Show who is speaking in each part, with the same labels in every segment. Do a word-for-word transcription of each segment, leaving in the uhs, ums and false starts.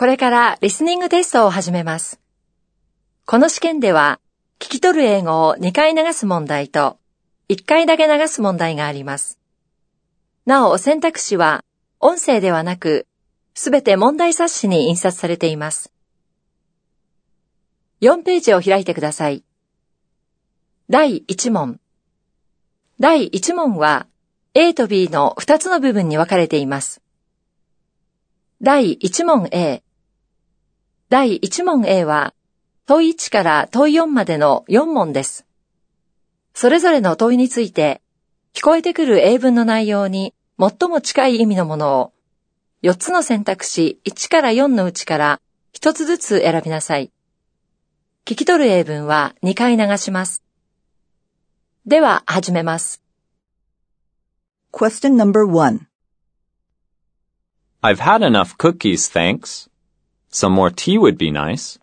Speaker 1: これからリスニングテストを始めます。この試験では、聞き取る英語をにかい流す問題と、いっかいだけ流す問題があります。なお、選択肢は、音声ではなく、すべて問題冊子に印刷されています。よんページを開いてください。だいいち問。だいいち問は、A と B のふたつの部分に分かれています。だいいち問 A。だいいち問 A は、問いちから問いよんまでのよん問です。それぞれの問いについて、聞こえてくる英文の内容に最も近い意味のものを、よっつの選択肢いちからよんのうちからひとつずつ選びなさい。聞き取る英文はにかい流します。では、始めます。
Speaker 2: Question number one.
Speaker 3: I've had enough cookies, thanks. Some more tea would be nice.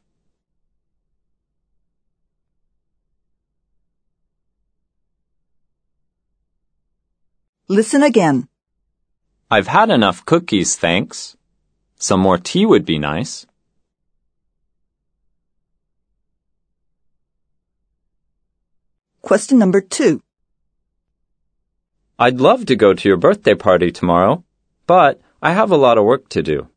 Speaker 2: Listen again.
Speaker 3: I've had enough cookies, thanks. Some more tea would be nice.
Speaker 2: Question number two.
Speaker 3: I'd love to go to your birthday party tomorrow, but I have a lot of work to do.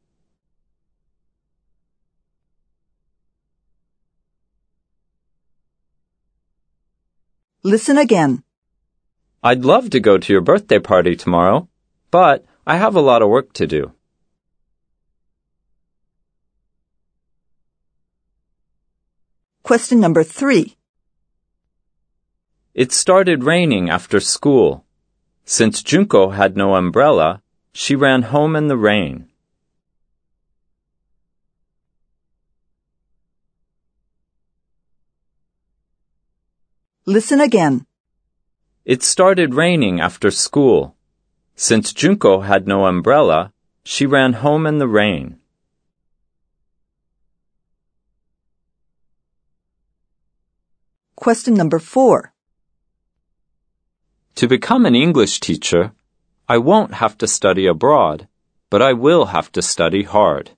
Speaker 2: Listen again.
Speaker 3: I'd love to go to your birthday party tomorrow, but I have a lot of work to do.
Speaker 2: Question number three.
Speaker 3: It started raining after school. Since Junko had no umbrella, she ran home in the rain.
Speaker 2: Listen again.
Speaker 3: It started raining after school. Since Junko had no umbrella, she ran home in the rain.
Speaker 2: Question number four.
Speaker 3: To become an English teacher, I won't have to study abroad, but I will have to study hard.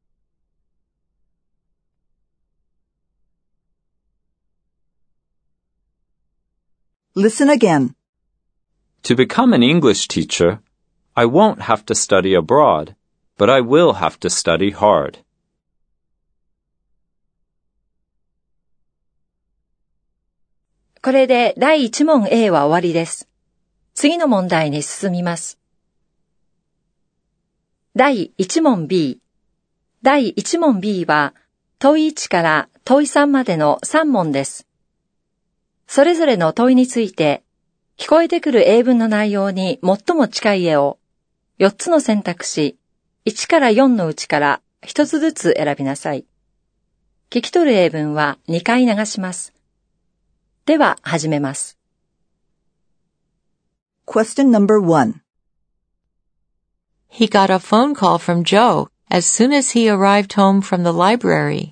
Speaker 2: Listen again.
Speaker 3: To become an English teacher, I won't have to study abroad, but I will have to study hard.
Speaker 1: これでだいいち問 A は終わりです。次の問題に進みます。だいいち問 B。だいいち問 B は問いいちから問いさんまでのさん問です。それぞれの問いについて、聞こえてくる英文の内容に最も近い絵をよっつの選択肢いちからよんのうちからひとつずつ選びなさい。聞き取る英文はにかい流します。では始めます。
Speaker 2: Question number one.
Speaker 4: He got a phone call from Joe as soon as he arrived home from the library.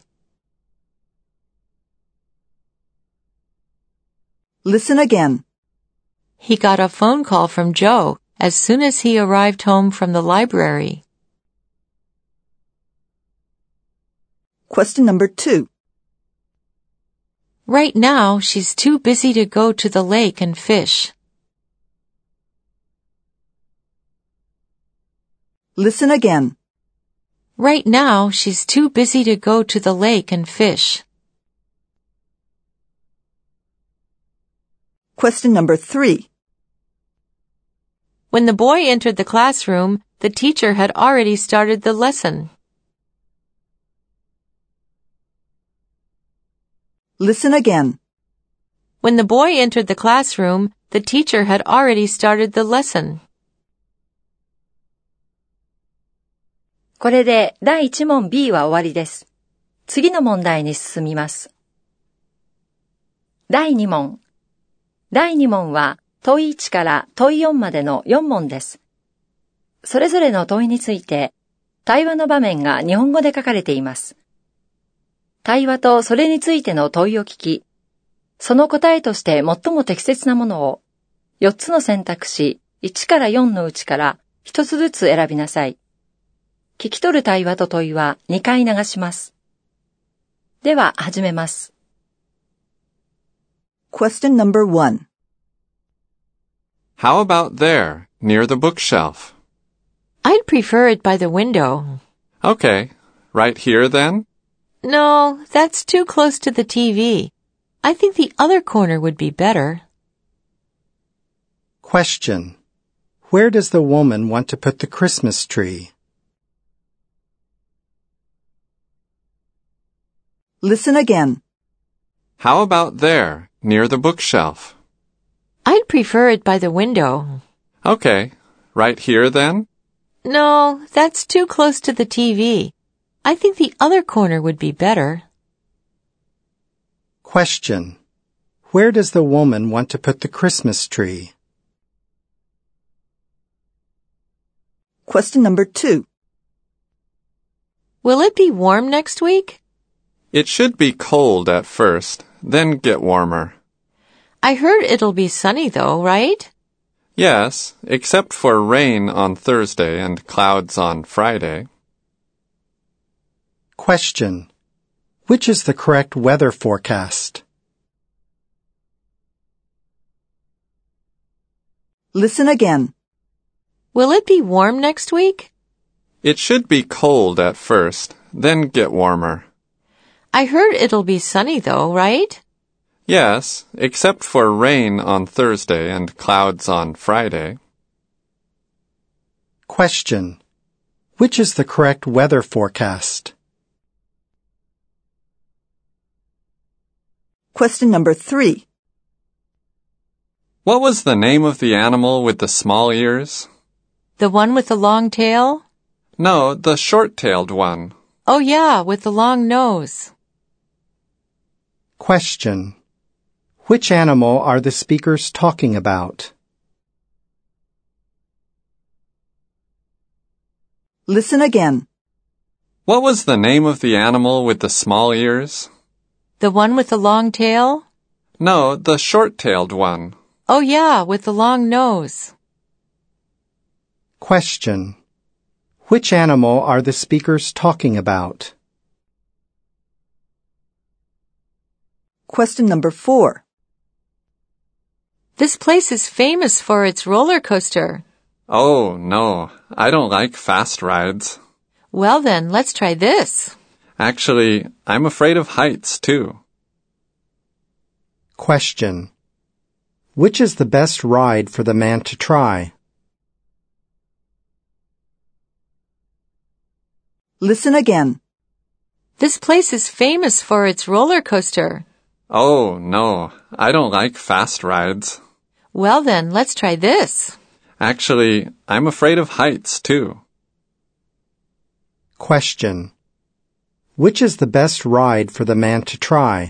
Speaker 2: Listen again.
Speaker 4: He got a phone call from Joe as soon as he arrived home from the library.
Speaker 2: Question number two.
Speaker 4: Right now, she's too busy to go to the lake and fish.
Speaker 2: Listen again.
Speaker 4: Right now, she's too busy to go to the lake and fish.
Speaker 2: Question number three.
Speaker 4: When the boy entered the classroom, the teacher had already started the lesson.
Speaker 2: Listen again.
Speaker 4: When the boy entered the classroom, the teacher had already started the lesson.
Speaker 1: これでだいいち問 B は終わりです。次の問題に進みます。だいに問。だいに問は問いいちから問いよんまでのよん問です。それぞれの問いについて、対話の場面が日本語で書かれています。対話とそれについての問いを聞き、その答えとして最も適切なものをよっつの選択肢いちからよんのうちからひとつずつ選びなさい。 聞き取る対話と問いはにかい流します。では始めます。
Speaker 2: Question number one.
Speaker 5: How about there, near the bookshelf?
Speaker 4: I'd prefer it by the window.
Speaker 5: Okay, right here then?
Speaker 4: No, that's too close to the T V. I think the other corner would be better.
Speaker 6: Question. Where does the woman want to put the Christmas tree?
Speaker 2: Listen again.
Speaker 5: How about there, near the bookshelf?
Speaker 4: I'd prefer it by the window.
Speaker 5: Okay, right here then?
Speaker 4: No, that's too close to the T V. I think the other corner would be better.
Speaker 6: Question. Where does the woman want to put the Christmas tree?
Speaker 2: Question number two.
Speaker 4: Will it be warm next week?
Speaker 5: It should be cold at first, then get warmer.
Speaker 4: I heard it'll be sunny though, right?
Speaker 5: Yes, except for rain on Thursday and clouds on Friday.
Speaker 6: Question. Which is the correct weather forecast?
Speaker 2: Listen again.
Speaker 4: Will it be warm next week?
Speaker 5: It should be cold at first, then get warmer.
Speaker 4: I heard it'll be sunny though, right?
Speaker 5: Yes, except for rain on Thursday and clouds on Friday.
Speaker 6: Question. Which is the correct weather forecast?
Speaker 2: Question number three.
Speaker 5: What was the name of the animal with the small ears?
Speaker 4: The one with the long tail?
Speaker 5: No, the short-tailed one.
Speaker 4: Oh yeah, with the long nose.
Speaker 6: Question. Which animal are the speakers talking about?
Speaker 2: Listen again.
Speaker 5: What was the name of the animal with the small ears?
Speaker 4: The one with the long tail?
Speaker 5: No, the short-tailed one.
Speaker 4: Oh yeah, with the long nose.
Speaker 6: Question. Which animal are the speakers talking about?
Speaker 2: Question number four.
Speaker 4: This place is famous for its roller coaster.
Speaker 5: Oh, no, I don't like fast rides.
Speaker 4: Well then, let's try this.
Speaker 5: Actually, I'm afraid of heights, too.
Speaker 6: Question. Which is the best ride for the man to try?
Speaker 2: Listen again.
Speaker 4: This place is famous for its roller coaster.
Speaker 5: Oh, no, I don't like fast rides.
Speaker 4: Well then, let's try this.
Speaker 5: Actually, I'm afraid of heights, too.
Speaker 6: Question. Which is the best ride for the man to try?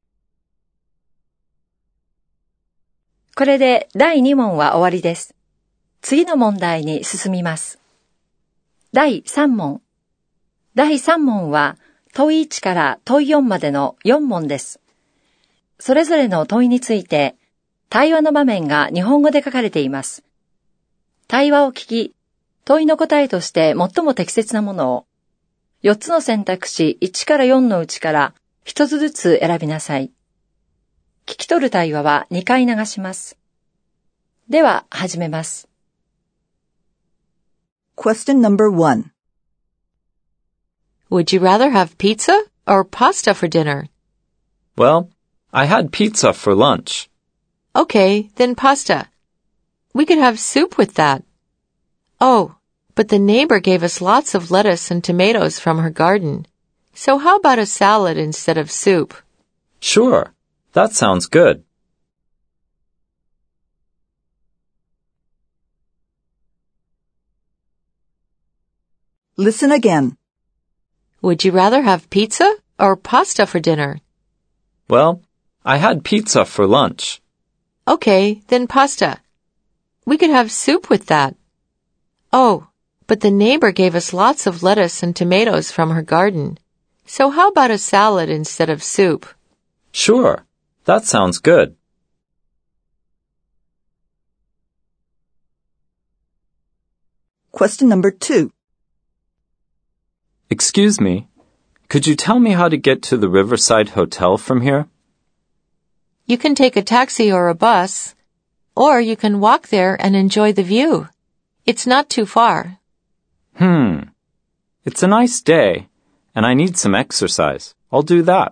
Speaker 1: これでだいに問は終わりです。次の問題に進みます。だいさん問。だいさん問は問いいちから問いよんまでのよん問です。それぞれの問いについて対話の場面が日本語で書かれています。対話を聞き、問いの答えとして最も適切なものをよっつの選択肢いちからよんのうちからひとつずつ選びなさい。聞き取る対話はにかい流します。では始めます。
Speaker 2: Question number one.
Speaker 4: Would you rather have pizza or pasta for dinner?
Speaker 3: Well, I had pizza for lunch.
Speaker 4: Okay, then pasta. We could have soup with that. Oh, but the neighbor gave us lots of lettuce and tomatoes from her garden. So how about a salad instead of soup?
Speaker 3: Sure, that sounds good.
Speaker 2: Listen again.
Speaker 4: Would you rather have pizza or pasta for dinner?
Speaker 3: Well, I had pizza for lunch.
Speaker 4: Okay, then pasta. We could have soup with that. Oh, but the neighbor gave us lots of lettuce and tomatoes from her garden. So how about a salad instead of soup?
Speaker 3: Sure, that sounds good.
Speaker 2: Question number two.
Speaker 3: Excuse me, could you tell me how to get to the Riverside Hotel from here?
Speaker 4: You can take a taxi or a bus, or you can walk there and enjoy the view. It's not too far.
Speaker 3: Hmm. It's a nice day, and I need some exercise. I'll do that.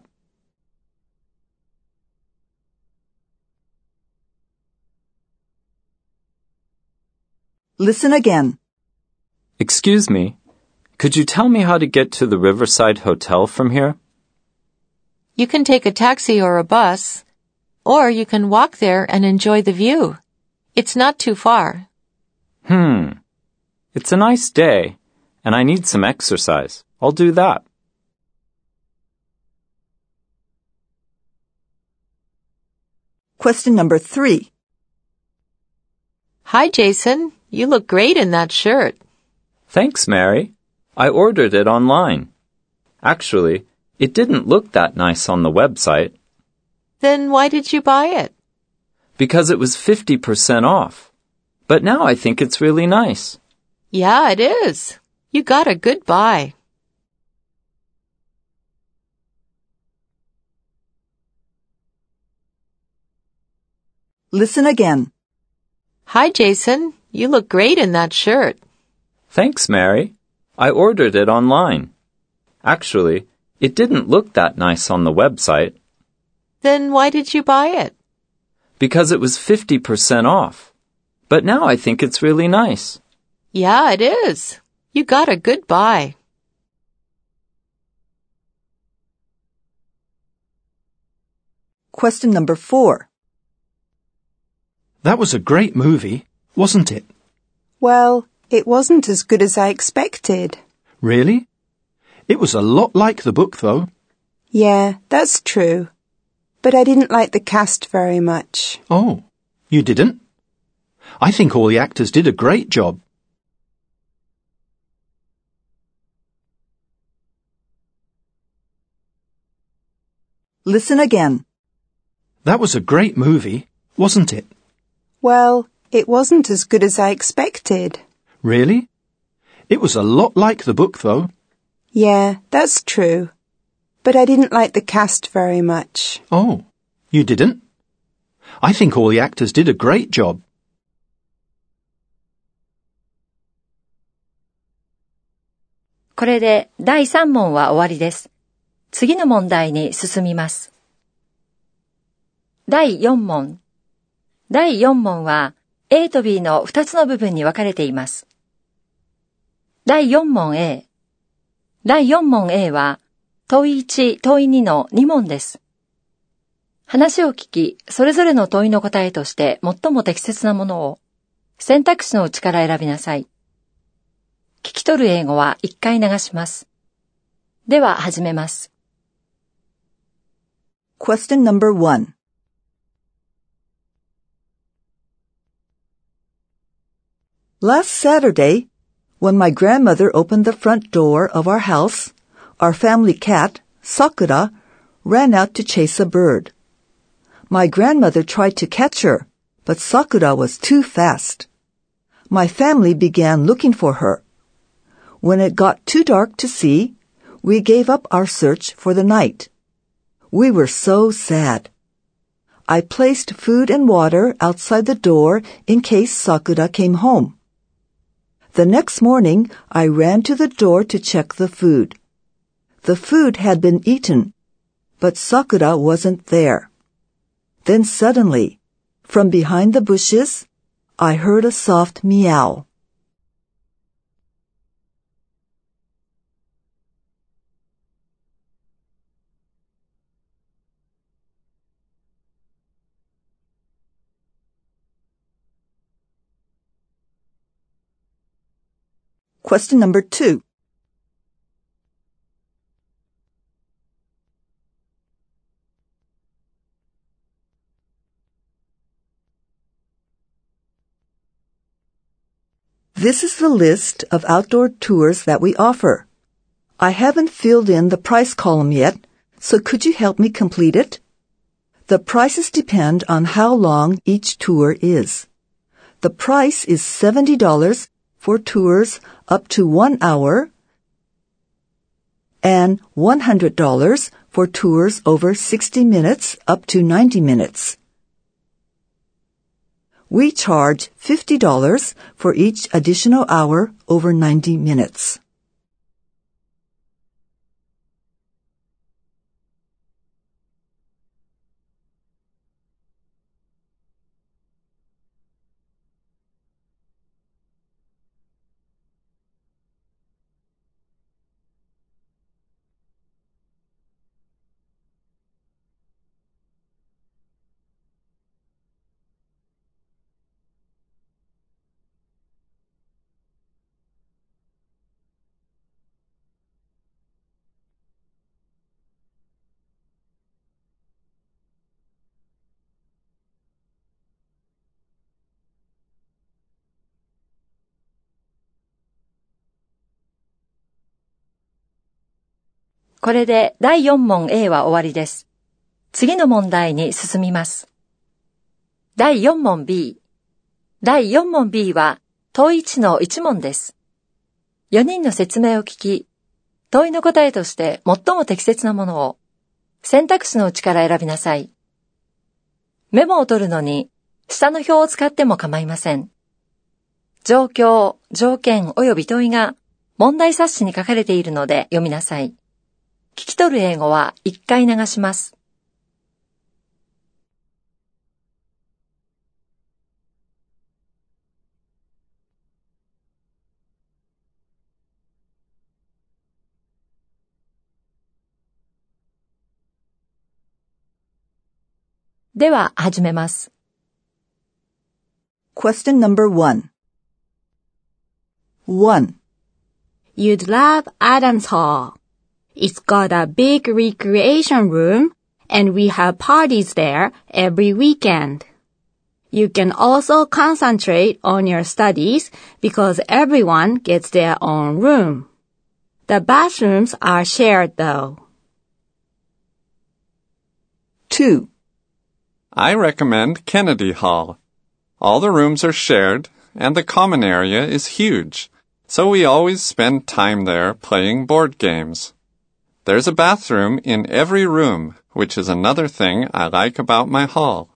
Speaker 2: Listen again.
Speaker 3: Excuse me, could you tell me how to get to the Riverside Hotel from here?
Speaker 4: You can take a taxi or a bus, or you can walk there and enjoy the view. It's not too far.
Speaker 3: Hmm. It's a nice day, and I need some exercise. I'll do that.
Speaker 2: Question number three.
Speaker 4: Hi, Jason. You look great in that shirt.
Speaker 3: Thanks, Mary. I ordered it online. Actually, it didn't look that nice on the website.
Speaker 4: Then why did you buy it?
Speaker 3: Because it was fifty percent off. But now I think it's really nice.
Speaker 4: Yeah, it is. You got a good buy.
Speaker 2: Listen again.
Speaker 4: Hi, Jason. You look great in that shirt.
Speaker 3: Thanks, Mary. I ordered it online. Actually, it didn't look that nice on the website.
Speaker 4: Then why did you buy it?
Speaker 3: Because it was fifty percent off. But now I think it's really nice.
Speaker 4: Yeah, it is. You got a good buy.
Speaker 2: Question number four.
Speaker 7: That was a great movie, wasn't it?
Speaker 8: Well, it wasn't as good as I expected.
Speaker 7: Really? It was a lot like the book, though.
Speaker 8: Yeah, that's true. But I didn't like the cast very much.
Speaker 7: Oh, you didn't? I think all the actors did a great job.
Speaker 2: Listen again.
Speaker 7: That was a great movie, wasn't it?
Speaker 8: Well, it wasn't as good as I expected.
Speaker 7: Really? It was a lot like the book, though.
Speaker 8: Yeah, that's true. But I didn't like the cast very much.
Speaker 7: Oh, you didn't? I think all the actors did a great job.
Speaker 1: これでだいさん問は終わりです。次の問題に進みます。だいよん問。だいよん問は A と B のふたつの部分に分かれています。だいよん問 A。だいよん問 A は問いいち、問いにのに問です。話を聞き、それぞれの問いの答えとして最も適切なものを選択肢のうちから選びなさい。聞き取る英語はいっかい流します。では始めます。
Speaker 2: Question number one. Last Saturday, when my grandmother opened the front door of our house, our family cat, Sakura, ran out to chase a bird. My grandmother tried to catch her, but Sakura was too fast. My family began looking for her. When it got too dark to see, we gave up our search for the night. We were so sad. I placed food and water outside the door in case Sakura came home. The next morning, I ran to the door to check the food. The food had been eaten, but Sakura wasn't there. Then suddenly, from behind the bushes, I heard a soft meow. Question number two. This is the list of outdoor tours that we offer. I haven't filled in the price column yet, so could you help me complete it? The prices depend on how long each tour is. The price is seventy dollars for tours up to one hour and one hundred dollars for tours over sixty minutes up to ninety minutes. We charge fifty dollars for each additional hour over ninety minutes.
Speaker 1: これでだいよん問 A は終わりです。次の問題に進みます。だいよん問 B。だいよん問 B は問いちのいち問です。よにんの説明を聞き、問いの答えとして最も適切なものを選択肢のうちから選びなさい。メモを取るのに下の表を使っても構いません。状況、条件及び問いが問題冊子に書かれているので読みなさい。聞き取る英語はいっかい流します。では始めます。
Speaker 2: Question number one. one.
Speaker 9: You'd love Adams Hall. It's got a big recreation room, and we have parties there every weekend. You can also concentrate on your studies because everyone gets their own room. The bathrooms are shared though.
Speaker 2: two.
Speaker 5: I recommend Kennedy Hall. All the rooms are shared, and the common area is huge, so we always spend time there playing board games. There's a bathroom in every room, which is another thing I like about my hall.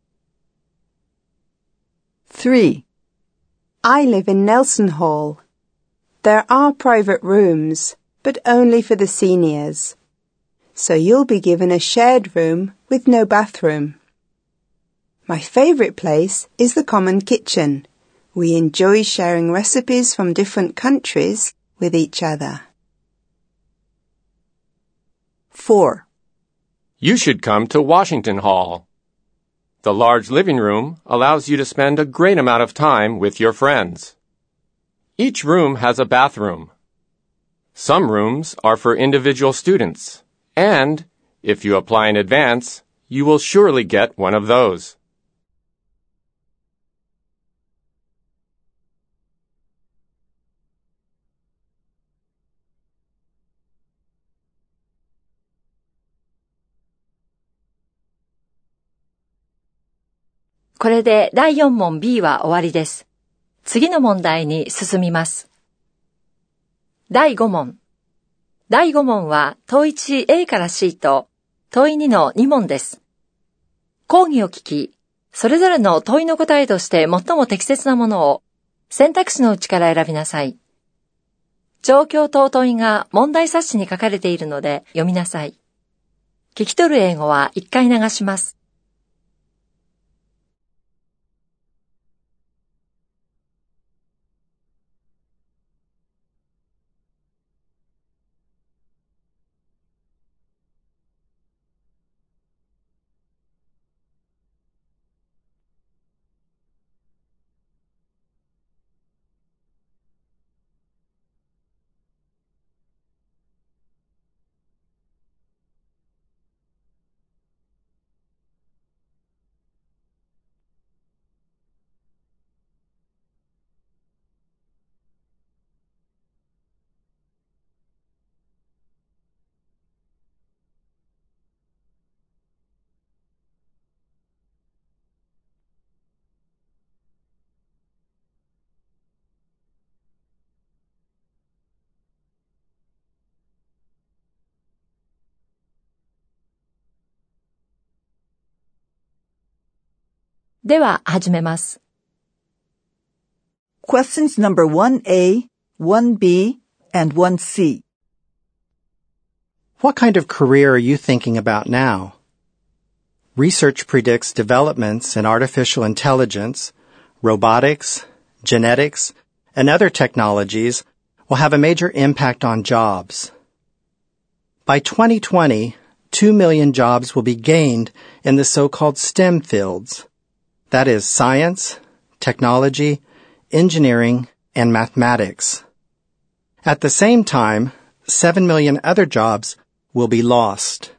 Speaker 2: three.
Speaker 8: I live in Nelson Hall. There are private rooms, but only for the seniors. So you'll be given a shared room with no bathroom. My favorite place is the common kitchen. We enjoy sharing recipes from different countries with each other.
Speaker 2: four.
Speaker 10: You should come to Washington Hall. The large living room allows you to spend a great amount of time with your friends. Each room has a bathroom. Some rooms are for individual students, and if you apply in advance, you will surely get one of those.
Speaker 1: これでだいよん問 B は終わりです。次の問題に進みます。だいご問。だいご問は問いち A から C と問いにのに問です。講義を聞き、それぞれの問いの答えとして最も適切なものを選択肢のうちから選びなさい。状況と問いが問題冊子に書かれているので読みなさい。聞き取る英語はいっかい流します。 では始めます。
Speaker 2: Questions number one A, one B, and one C.
Speaker 6: What kind of career are you thinking about now? Research predicts developments in artificial intelligence, robotics, genetics, and other technologies will have a major impact on jobs. By twenty twenty, two million jobs will be gained in the so-called STEM fields. That is science, technology, engineering, and mathematics. At the same time, seven million other jobs will be lost.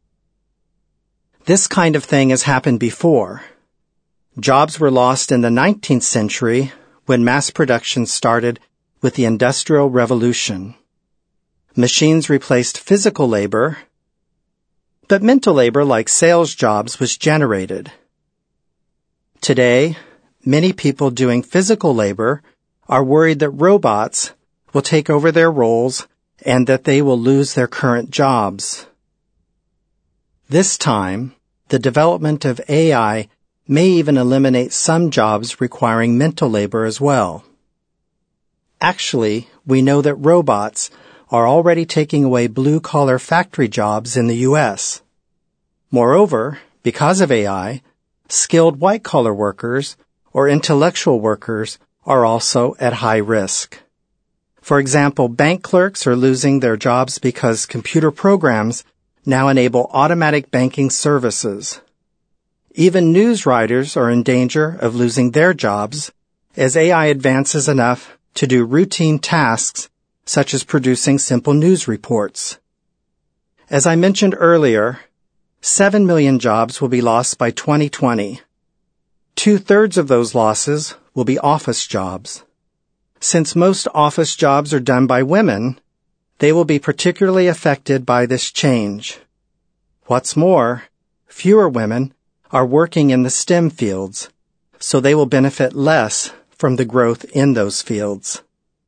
Speaker 6: This kind of thing has happened before. Jobs were lost in the nineteenth century when mass production started with the Industrial Revolution. Machines replaced physical labor, but mental labor like sales jobs was generated. Today, many people doing physical labor are worried that robots will take over their roles and that they will lose their current jobs. This time, the development of A I may even eliminate some jobs requiring mental labor as well. Actually, we know that robots are already taking away blue-collar factory jobs in the U S. Moreover, because of A I, skilled white-collar workers or intellectual workers are also at high risk. For example, bank clerks are losing their jobs because computer programs now enable automatic banking services. Even news writers are in danger of losing their jobs as A I advances enough to do routine tasks such as producing simple news reports. As I mentioned earlier, seven million jobs will be lost by twenty twenty. Two-thirds of those losses will be office jobs. Since most office jobs are done by women, they will be particularly affected by this change. What's more, fewer women are working in the STEM fields, so they will benefit less from the growth in those fields.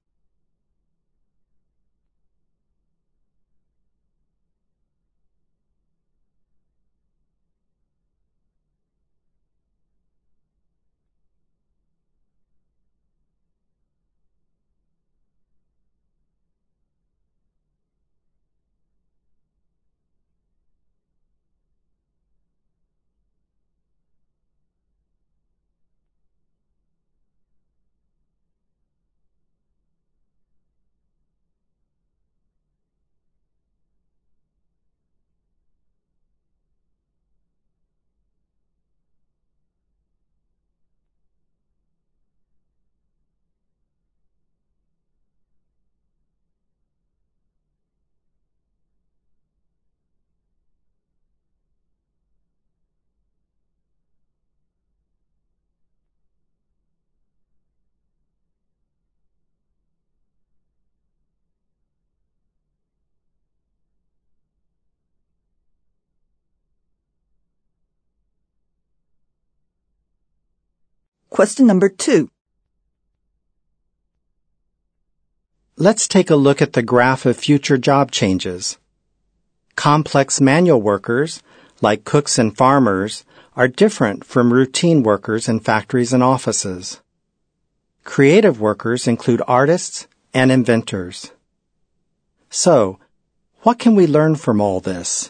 Speaker 2: Question number two.
Speaker 6: Let's take a look at the graph of future job changes. Complex manual workers, like cooks and farmers, are different from routine workers in factories and offices. Creative workers include artists and inventors. So, what can we learn from all this?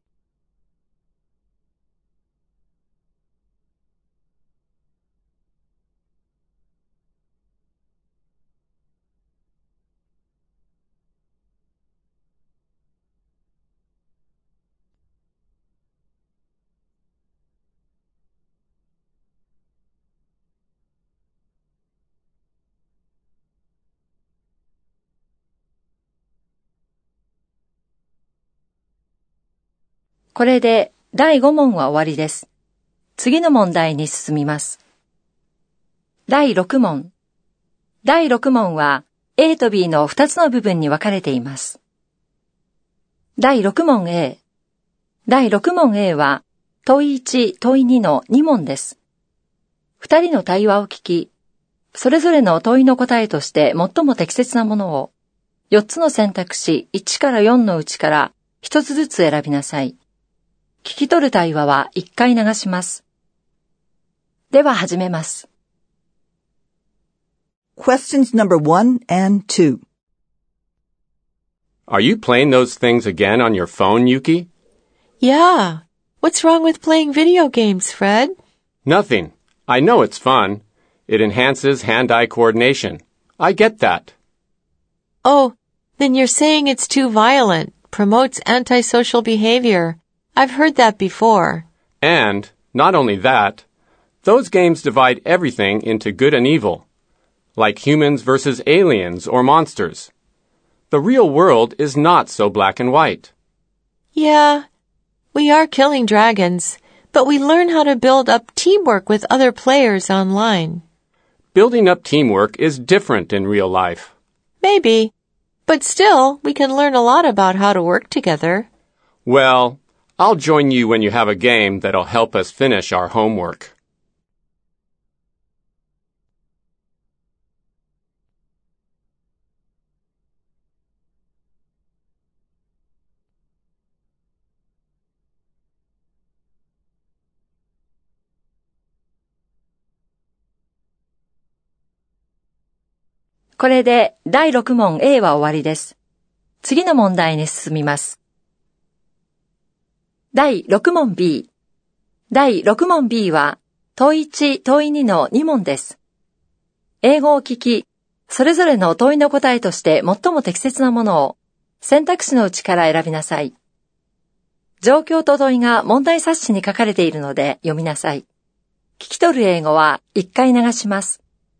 Speaker 1: これでだいご問は終わりです。次の問題に進みます。だいろく問。だいろく問は A と B のふたつの部分に分かれています。だいろく問 A。だいろく問 A は問いいち、問いにのに問です。二人の対話を聞き、それぞれの問いの答えとして最も適切なものをよっつの選択肢いちからよんのうちからひとつずつ選びなさい。聞き取る対話はいっかい流します。 では始めます。
Speaker 2: Questions number one and two.
Speaker 10: Are you playing those things again on your phone, Yuki?
Speaker 4: Yeah. What's wrong with playing video games, Fred?
Speaker 10: Nothing. I know it's fun. It enhances hand-eye coordination. I get that.
Speaker 4: Oh, then you're saying it's too violent, promotes antisocial behavior. I've heard that before.
Speaker 10: And, not only that, those games divide everything into good and evil, like humans versus aliens or monsters. The real world is not so black and white.
Speaker 4: Yeah, we are killing dragons, but we learn how to build up teamwork with other players online.
Speaker 10: Building up teamwork is different in real life.
Speaker 4: Maybe, but still, we can learn a lot about how to work together.
Speaker 10: Well, I'll join you when you have a game that'll help us finish our homework.
Speaker 1: これでだいろく問 A は終わりです。次の問題に進みます。だいろく問 B。だいろく問 B は問いち、問いにのに問です。英語を聞き、それぞれの問いの答えとして最も適切なものを選択肢のうちから選びなさい。状況と問いが問題冊子に書かれているので読みなさい。聞き取る英語はいっかい流します。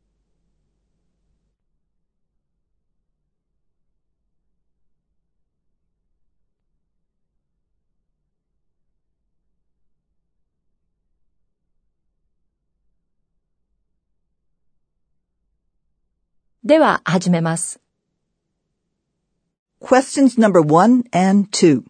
Speaker 1: では始めます。
Speaker 2: Questions number one and two.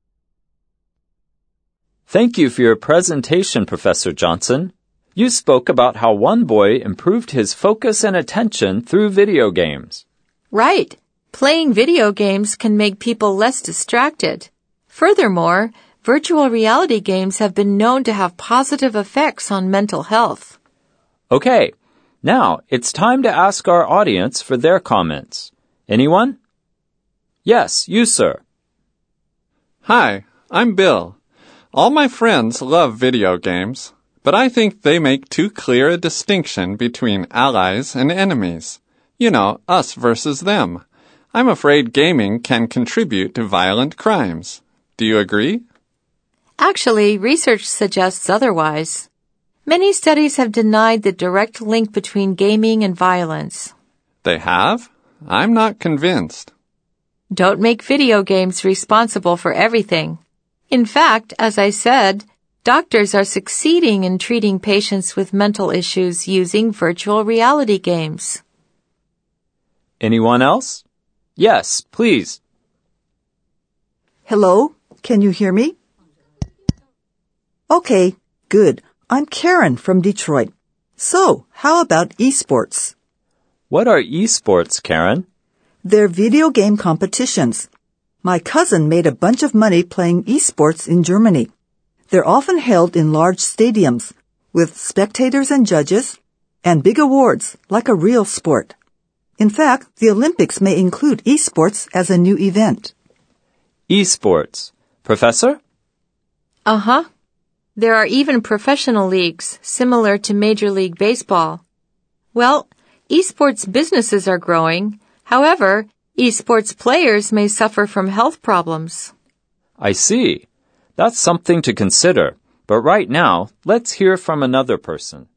Speaker 3: Thank you for your presentation, Professor Johnson. You spoke about how one boy improved his focus and attention through video games.
Speaker 4: Right. Playing video games can make people less distracted. Furthermore, virtual reality games have been known to have positive effects on mental health.
Speaker 3: Okay. Now, it's time to ask our audience for their comments. Anyone? Yes, you, sir.
Speaker 5: Hi, I'm Bill. All my friends love video games, but I think they make too clear a distinction between allies and enemies. You know, us versus them. I'm afraid gaming can contribute to violent crimes. Do you agree?
Speaker 4: Actually, research suggests otherwise. Many studies have denied the direct link between gaming and violence.
Speaker 5: They have? I'm not convinced.
Speaker 4: Don't make video games responsible for everything. In fact, as I said, doctors are succeeding in treating patients with mental issues using virtual reality games.
Speaker 3: Anyone else? Yes, please.
Speaker 2: Hello? Can you hear me? Okay, good. I'm Karen from Detroit. So, how about esports?
Speaker 3: What are esports, Karen?
Speaker 2: They're video game competitions. My cousin made a bunch of money playing esports in Germany. They're often held in large stadiums with spectators and judges and big awards like a real sport. In fact, the Olympics may include esports as a new event.
Speaker 3: Esports. Professor?
Speaker 4: Uh-huh. There are even professional leagues, similar to Major League Baseball. Well, esports businesses are growing. However, esports players may suffer from health problems.
Speaker 3: I see. That's something to consider. But right now, let's hear from another person.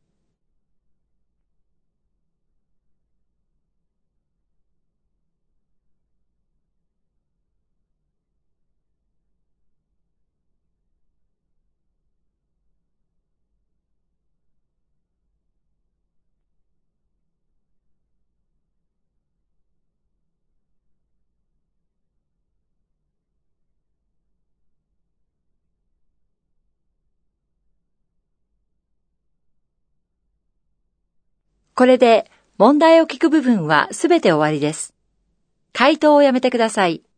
Speaker 1: これで問題を聞く部分はすべて終わりです。回答をやめてください。